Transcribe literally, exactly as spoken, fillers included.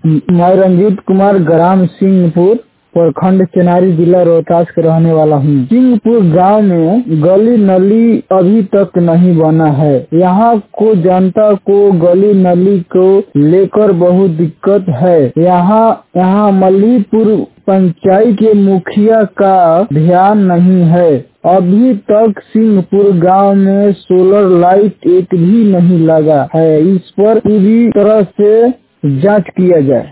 मैं रंजीत कुमार ग्राम सिंहपुर प्रखंड चेनारी जिला रोहतास के रहने वाला हूँ। सिंहपुर गांव में गली नली अभी तक नहीं बना है। यहाँ को जनता को गली नली को लेकर बहुत दिक्कत है। यहाँ यहाँ मल्लीपुर पंचायत के मुखिया का ध्यान नहीं है। अभी तक सिंहपुर गांव में सोलर लाइट एक भी नहीं लगा है। इस पर पूरी तरह से जांच किया जाए।